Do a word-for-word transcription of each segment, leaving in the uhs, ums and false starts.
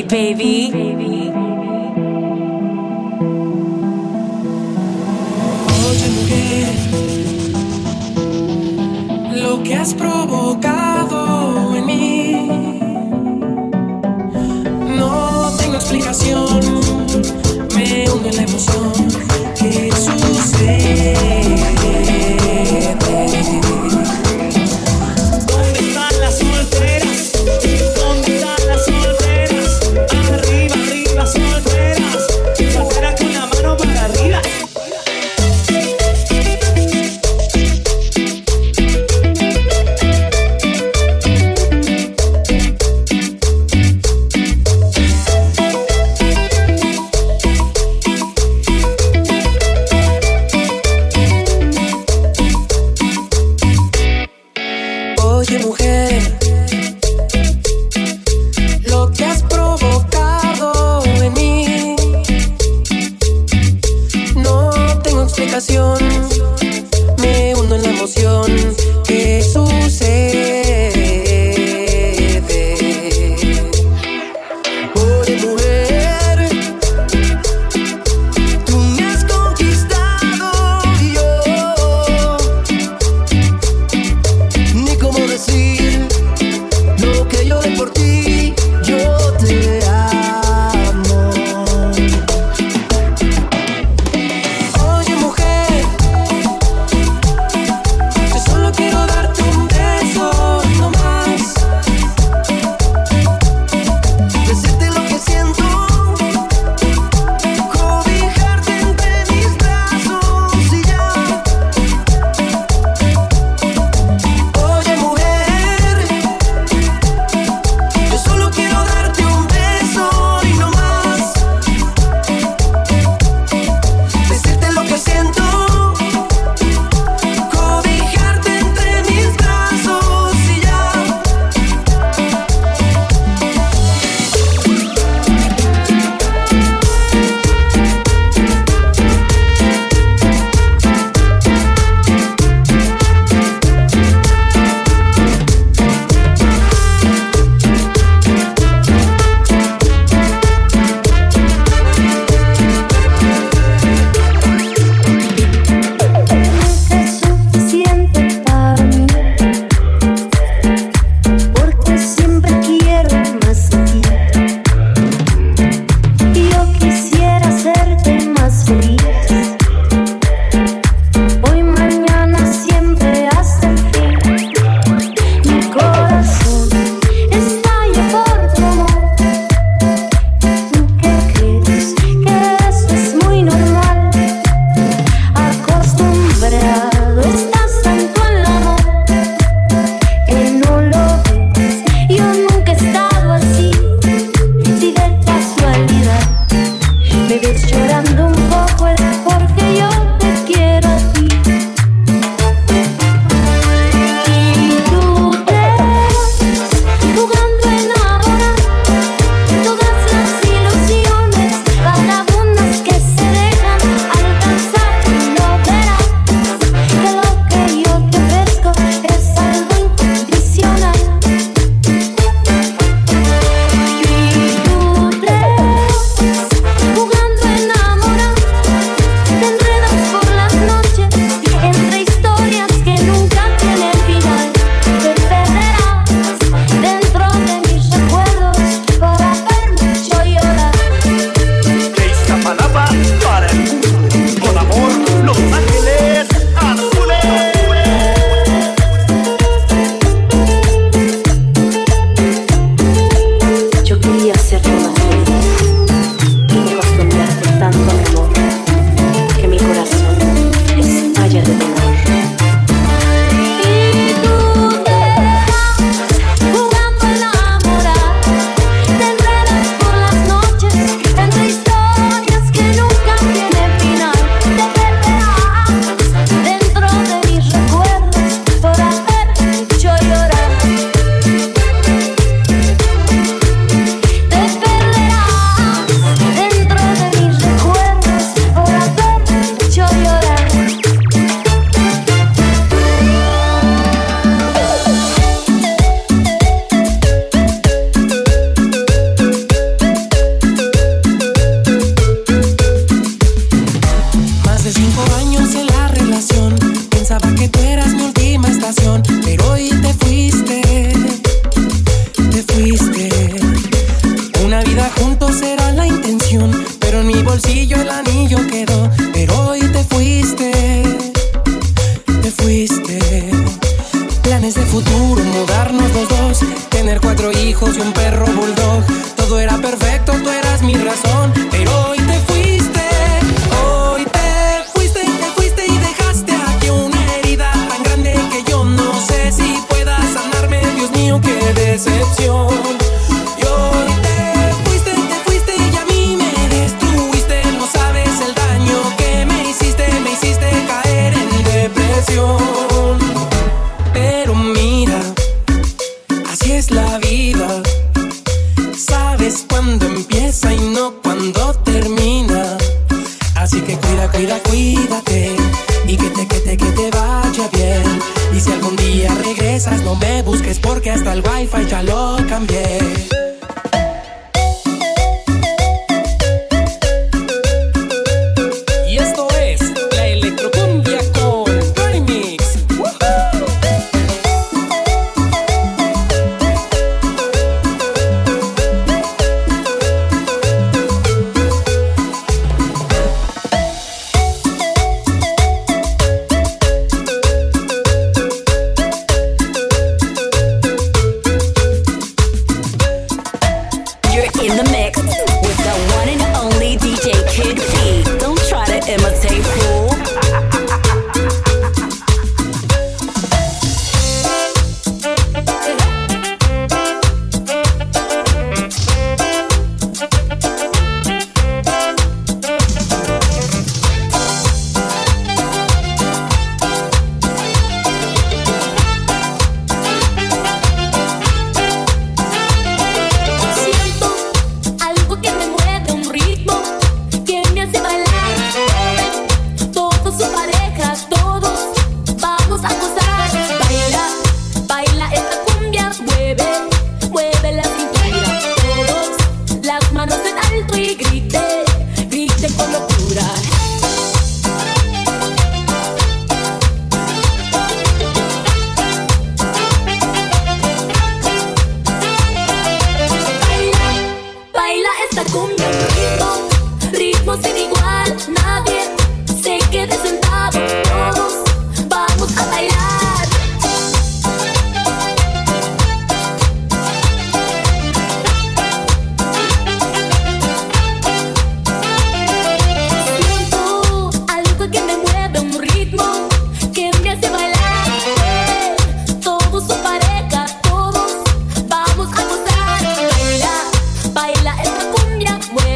baby. Oye, mujer, lo que has provocado en mí no tengo explicación. Me hundo en la emoción. ¿Qué sucede? ¿Dónde están las solteras? ¿Dónde están las solteras? Arriba, arriba, solteras. Solteras con la mano para arriba. Oye, mujer, lo que has provocado en mí no tengo explicación. Me hundo en la emoción. ¿Qué sucede? Oye, mujer, tú me has conquistado y yo ni cómo decir lo que lloré por ti. Yo te amo. Oye, mujer, yo solo quiero darte un beso, no más. Decirte lo que siento será la intención, pero en mi bolsillo el anillo quedó. Pero hoy te fuiste, te fuiste. Planes de futuro, mudarnos los dos, tener cuatro hijos y un perro bulldog. Todo era perfecto, tú eras mi razón, pero hoy te fuiste. Hoy te fuiste, te fuiste y dejaste aquí una herida tan grande que yo no sé si pueda sanarme. Dios mío, qué decepción. Y hoy te fuiste, te fuiste y a mí me destruiste. No sabes el daño que me hiciste, me hiciste caer en depresión. Pero mira, así es la vida. Sabes cuándo empieza y no cuándo termina. Así que cuida, cuida, cuídate. Y que te, que te, que te vaya bien. Y si algún día regresas, no me busques porque hasta el wifi ya lo cambié. Y esto es la electrocumbia con Remix. In the mix with the one and only D J Kid P. Don't try to imitate, fool.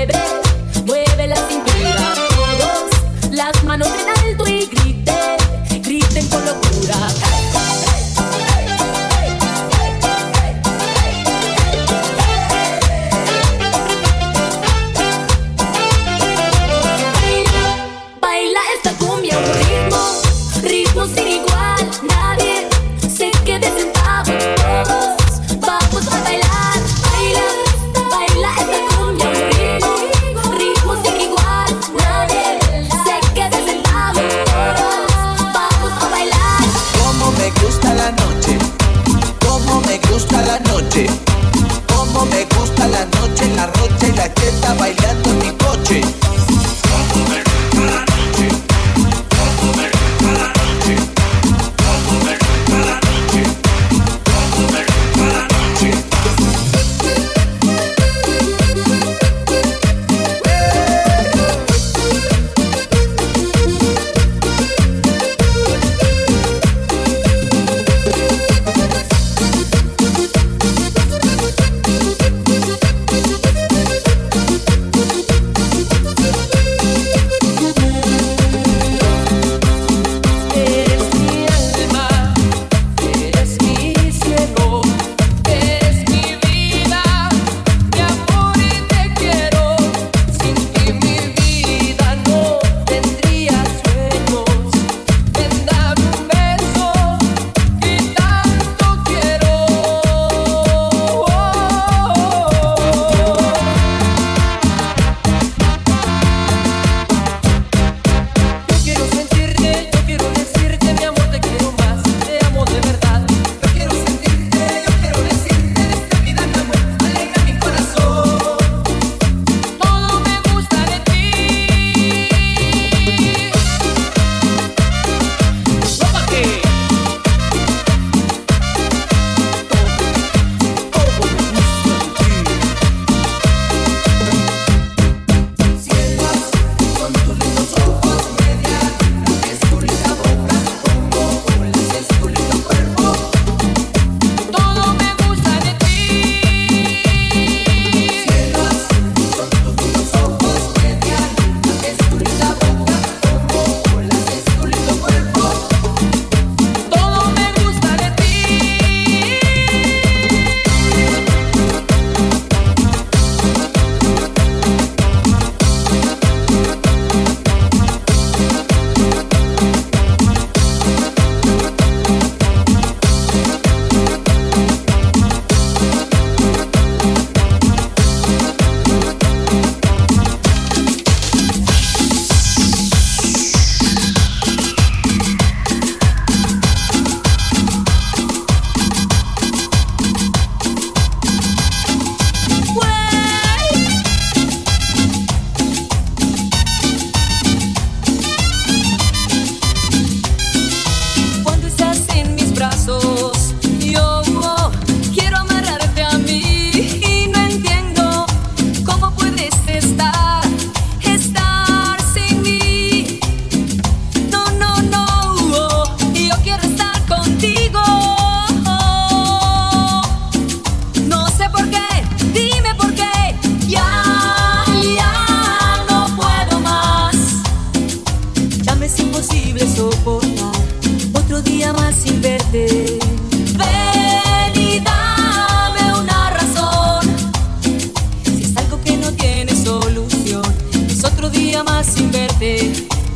Mueve la cintura, todos, las manos en alto y grite,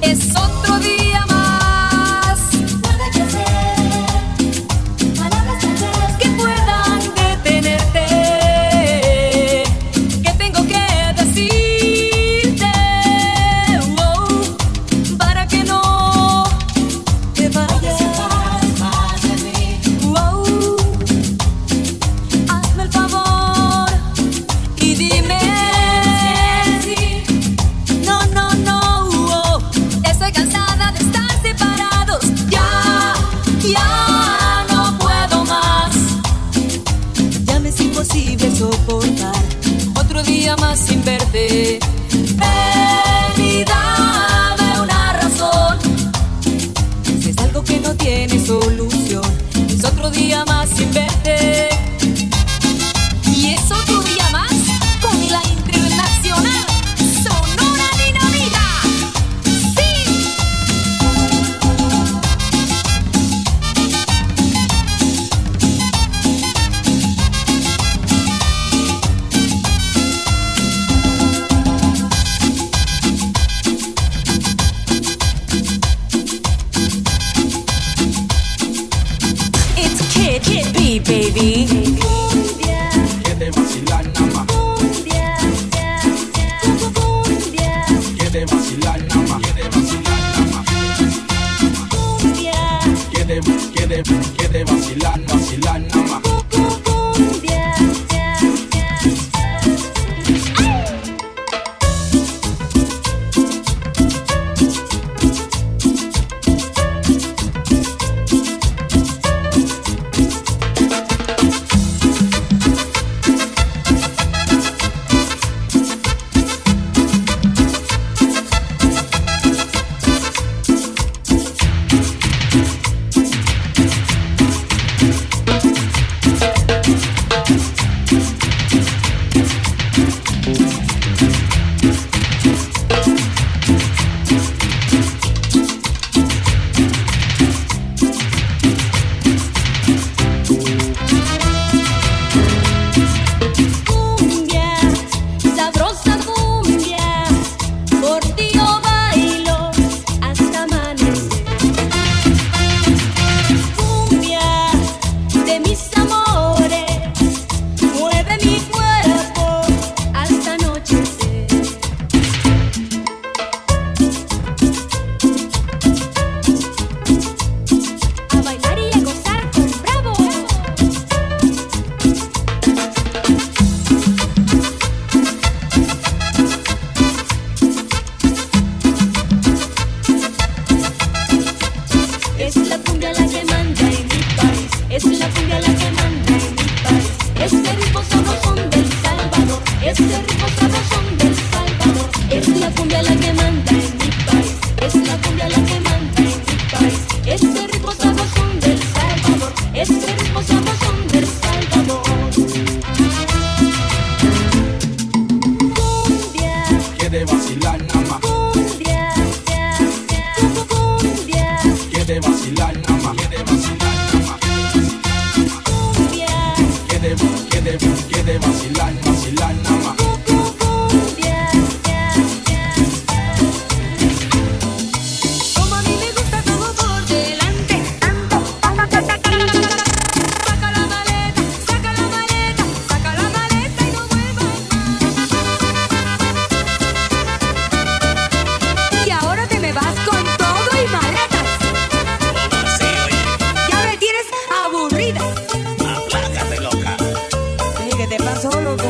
Es otro día más. Nada que hacer, palabras falsas que puedan detenerte. Que tengo que decirte, oh, para que no te vayas. Oh, hazme el favor y dime. No, no, no, oh, estoy cansada de estar separados. Ya, ya no puedo más. Ya me es imposible soportar otro día más sin verte. Ven y dame una razón. Si es algo que no tiene solución, es otro día más sin verte. Y es otro día más con la internacional Sonora Dinamita. ¡Sí! It's Kid Kid B, baby. Cumbia, Quiere vacilar nada más, cumbia, cumbia, quiere vacilar nada más, quiere vacilar nada más, cumbia, quiere, quiere, quiere vacilar, vacilar nada más. cumbia. Cumbia, sabrosa cumbia, por ti yo bailo hasta amanecer. Cumbia de mis amores, mueve mi cuerpo hasta anochecer. A bailar y a gozar con Bravo. Es la cumbia la que manda en mi país. Es la cumbia la que manda en mi país. Este ritmo sabrosón del Salvador. Este ritmo sabrosón del Salvador. Es la cumbia la que manda en mi país. Es la cumbia la que manda en mi país. Este ritmo sabrosón del Salvador. Este ritmo sabrosón del Salvador. Cumbia, Quiere vacilar nada más, cumbia, cumbia, quiere vacilar nada más, quiere vacilar nada más, cumbia. quiere, quiere, quiere vacilar, vacilar nada más. Como a mí me gusta todo por delante. Saca la maleta, saca la maleta, saca la maleta y no vuelvas más. Y ahora te me vas con todo y maletas. Ya me tienes aburrida. Aplácate, loca. Oye, ¿qué te pasó, loco?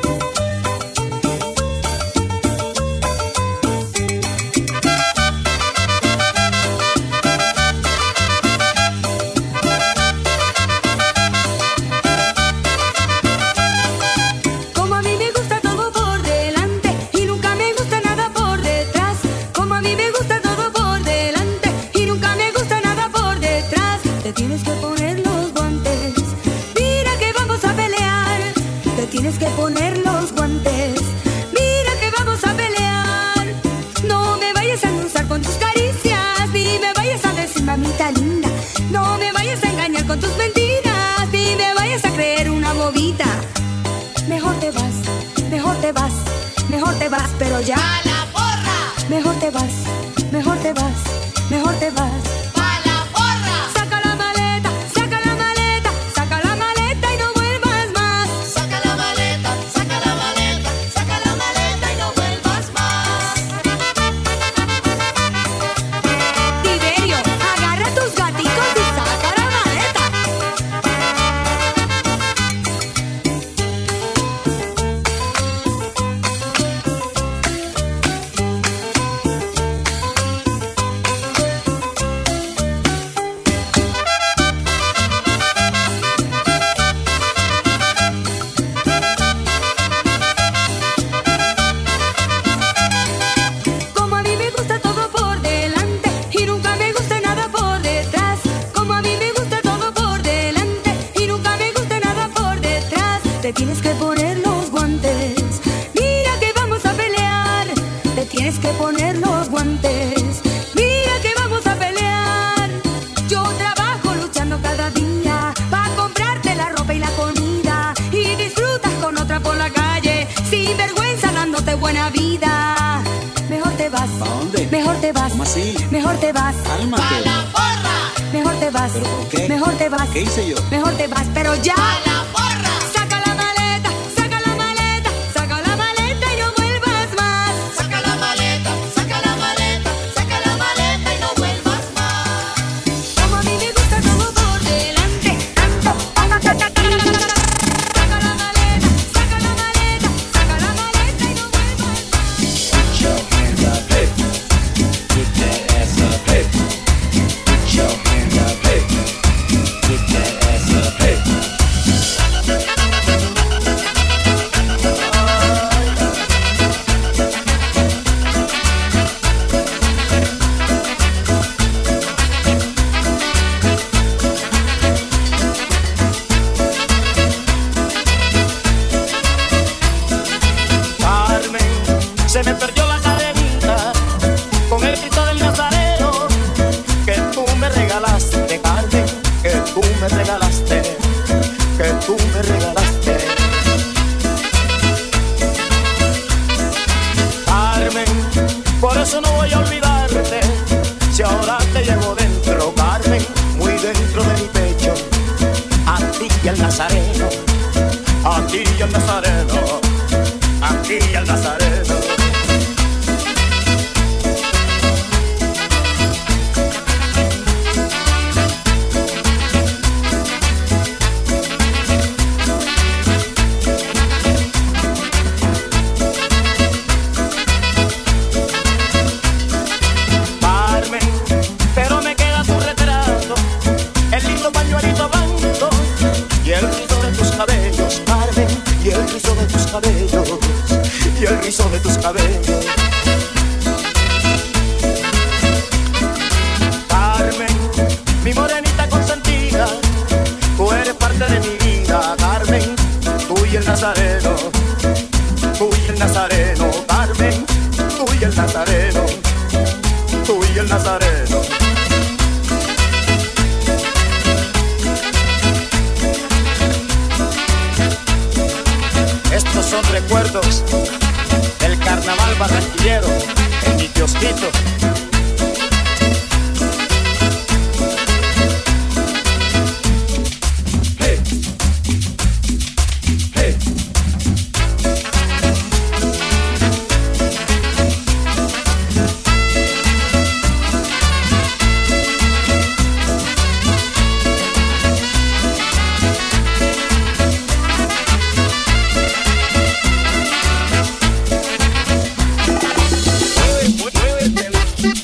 Como a mí me gusta todo por delante y nunca me gusta nada por detrás. Como a mí me gusta todo por delante y nunca me gusta nada por detrás. Te tienes que poner los guantes. Mira que vamos a pelear. Te tienes que poner los guantes. Mira que vamos a pelear. No me vayas a endulzar con tus caricias, ni me vayas a decir mamita linda. No me vayas a engañar con tus mentiras, ni me vayas a creer una bobita. Mejor te vas, mejor te vas, mejor te vas, pero ya. ¡A la porra! mejor te vas, mejor te vas, mejor te vas. ¡Pa' la porra! Saca la maleta, saca la maleta, saca la maleta y no vuelvas más. Saca la maleta, saca la maleta, saca la maleta y no vuelvas más. Tiberio, agarra tus gaticos y saca la maleta. Como a mí me gusta todo por delante y nunca me gusta nada por detrás. Como a mí me gusta todo por delante y nunca me gusta nada por detrás. Te tienes que poner los guantes. Mira que vamos a pelear. Te tienes que poner los guantes. Mira que vamos a pelear. Yo trabajo luchando cada día para comprarte la ropa y la comida y disfrutas con otra por la calle sin vergüenza dándote buena vida. Mejor te vas. ¿Pa' dónde? Mejor te vas. ¿Cómo así? Mejor te vas. ¡Pa' Cálmate. la porra! Mejor te vas. ¿Pero por qué? Mejor te vas. ¿Qué hice yo? Mejor te vas, pero ya. ¡Pa' la porra! Saca la maleta, saca la maleta, saca la maleta y no vuelvas más. Saca la maleta, saca la maleta, saca la maleta y no vuelvas más. Como a mí me gusta todo por delante. Tanto, saca la maleta, saca la maleta, saca la maleta y no vuelvas más. Put your hands up, hey. Get that ass up, hey. Put your hands up, hey. Get that ass up, hey. Carmen, se me perdió la cadenita con el Cristo del Nazareno que tú me regalaste, Carmen, que tú me regalaste, que tú me regalaste. Carmen, por eso no voy a olvidarte, si ahora te llevo dentro, Carmen, muy dentro de mi pecho, a ti y al Nazareno, a ti y al Nazareno. Aquí el Nazareno. Carmen, pero me queda tu retrato, el lindo pañuelito blanco y el rizo de tus cabellos, Carmen, y el rizo de tus cabellos, y el rizo de tus cabellos. Carmen, mi morenita consentida, tú eres parte de mi vida, Carmen, tú y el Nazareno, tú y el Nazareno, Carmen, tú y el Nazareno, tú y el Nazareno. Estos son recuerdos del carnaval barranquillero en mi kiosquito. Hey. Hey. Muévete,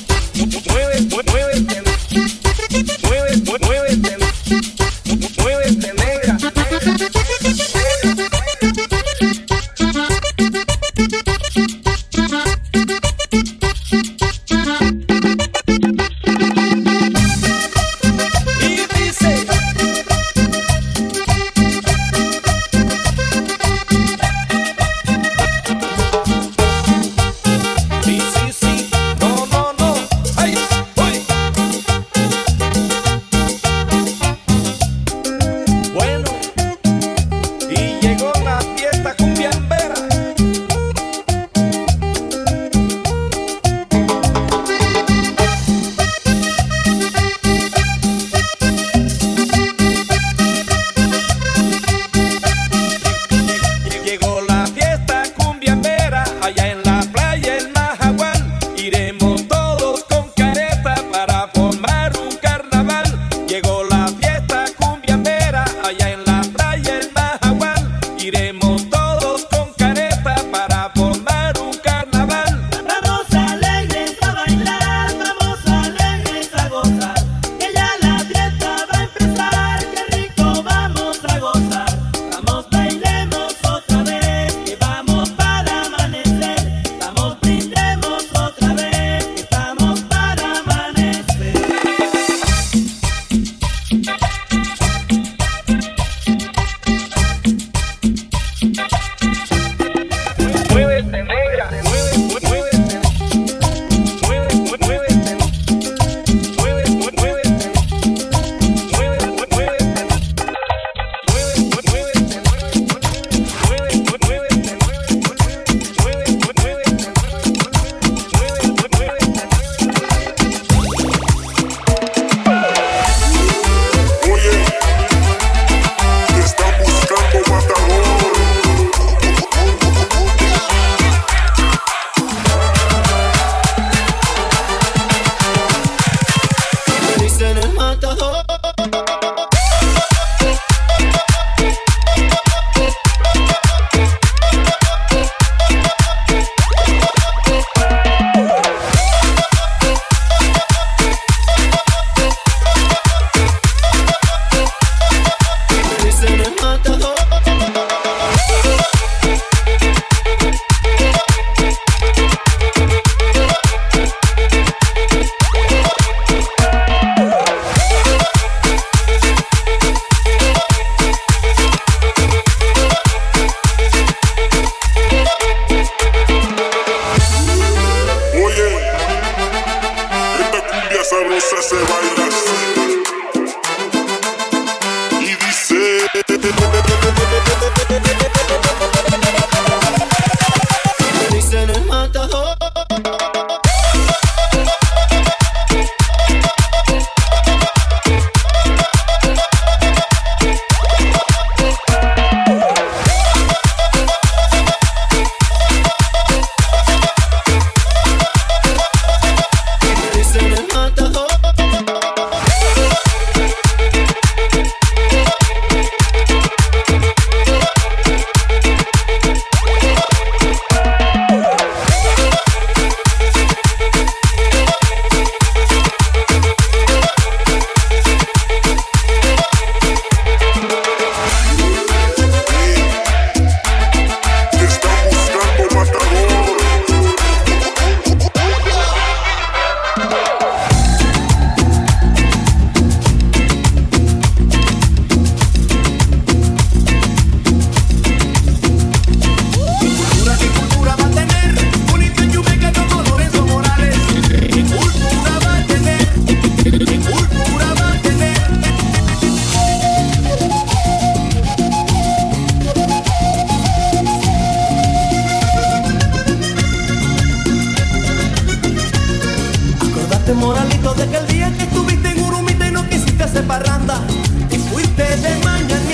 dejaste moralito de aquel día que estuviste en Urumita y no quisiste hacer parranda y fuiste de mañana.